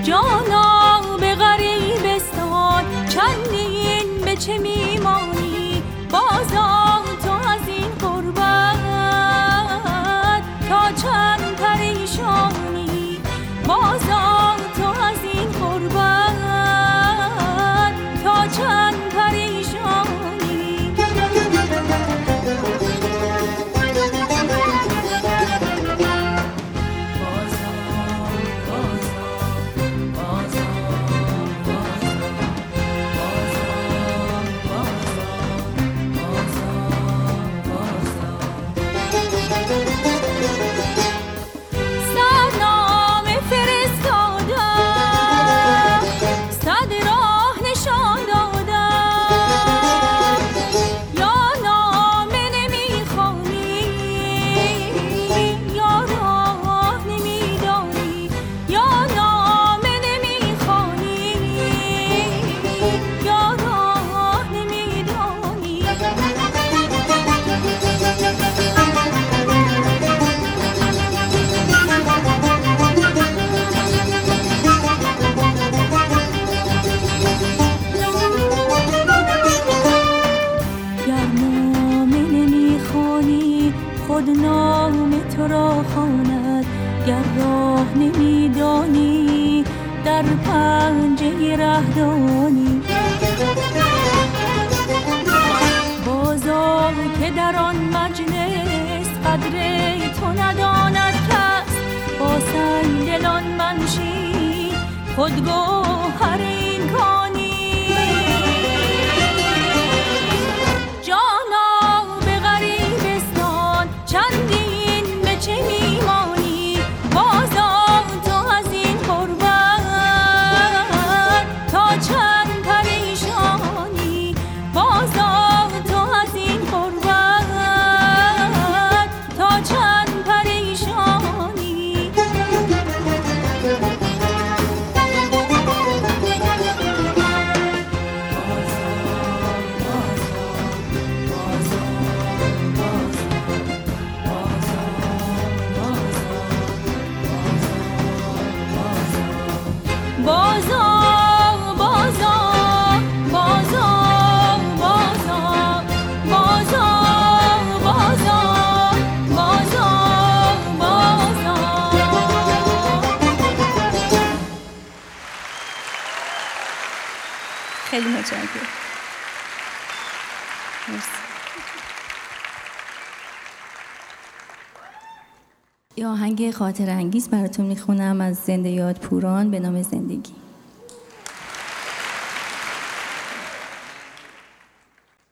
جانا به غریبستان چندین به چه میمانی، بازا تو از این غربت تا چند پریشانی، بازا تو از این غربت تا چند پریشانی. خود نام تو را خواند، گر راه نمیدانی در پنجه رهدانی. بازا که در آن مجلس قدر تو نداند کس، با سنگدلان منشین خود گوهر این کانی. چندین به چه میمانی، بازا تو از این غربت تا چند پریشانی، بازا تو از این غربت تا چند پریشانی. خیلی متشکرم. یه آهنگ خاطر انگیز براتون میخونم از زنده یاد پوران به نام زندگی.